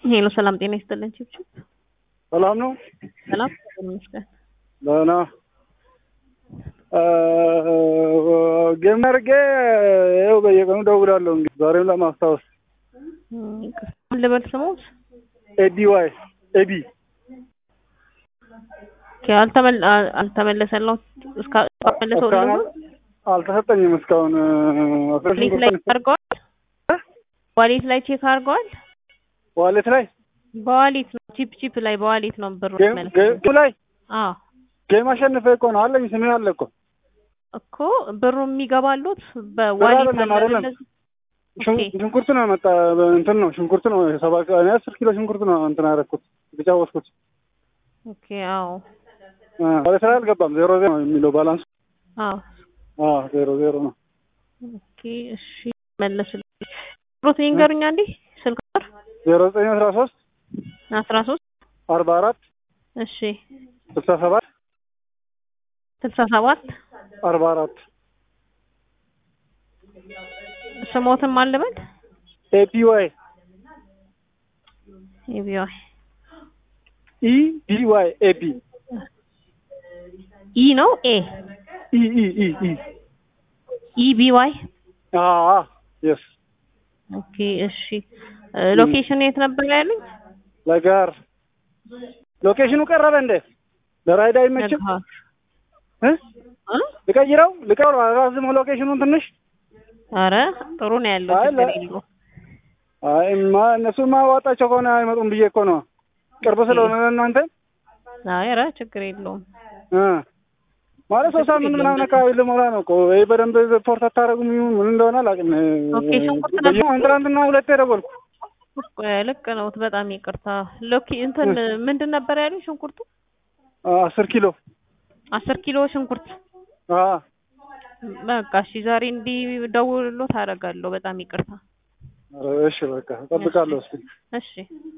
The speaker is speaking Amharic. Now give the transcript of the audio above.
ሄሎ ሰላም ጤና ይስጥልን ቺፕቺፕ ሰላም ነው። ሰላም ይመስገን። ደህና ገመርጌ ይኸው በየቀኑ ደውላለሁ። እንግዲህ ዛሬም ለማስታወስ ልበል ስሙት ኤቢዋይ ኤቢ አልተመለሰለው እስካመለሰው አልተሰጠኝም እስካሁን። ዋሌት ላይ አድርገዋል። ዋሌት ላይ ቼክ አድርገዋል። ዋሌት ላይ በዋሌት ነው ቺፕቺፕ ላይ በዋሌት ነው ብሩ ገም ላይ አዎ ገም አሸንፈ እኮ ነው አለኝ። ስሜ አለ እኮ ብሩ የሚገባሉት በዋሌት አይደለም። ሽንኩርት ነው መጣ እንትን ነው ሽንኩርት ነው 10 ኪሎ ሽንኩርት ነው እንትን አደረኩት ብቻወስኩት። ኦኬ አዎ ወደ ስራ አልገባም። 00 ነው የሚለው ባላንስ። አዎ 00 ነው። ኦኬ እሺ መለስልኝ። ፕሮቲን ይንገሩኛ እንዴ ስልክ ቁጥር 0913 44 እሺ 67 44 ስሞትም አለበት ኤፒዋይ ኤቢ ኢ ነው ኤ ኢ ቢ ዋይ የስ ኦኬ እሺ ሎኬሽን የት ነበር ያሉኝ? ለጋር ሎኬሽኑ ቀረበ እንዴ? ለራይድ አይመችም? ልቀይረው አራዝሞ ሎኬሽኑን ትንሽ። አረ ጥሩ ነው ያለው ችግር የለውም። እነሱማ ዋጣቸው ከሆነ አይመጡም ብዬ እኮ ነው። ቅርብ ስለሆነ እናንተ። አረ ችግር የለውም። ማለት 3 ሳምንት ምናምን አካባቢ ልሞላ ነው እኮ። ወይ በደንብ ሪፖርት አታረጉም ምን እንደሆነ አላውቅም። ሎኬሽን ቁጥር ትናንትና 2 ደወልኩ። ልክ ነው። በጣም ይቅርታ። እንትን ምንድን ነበር ያሉኝ? ሽንኩርቱ 10 ኪሎ 10 ኪሎ ሽንኩርት። በቃ እሺ ዛሬ እንዲደውልሎት አደርጋለሁ። በጣም ይቅርታ። እሺ በቃ እጠብቃለሁ። እሺ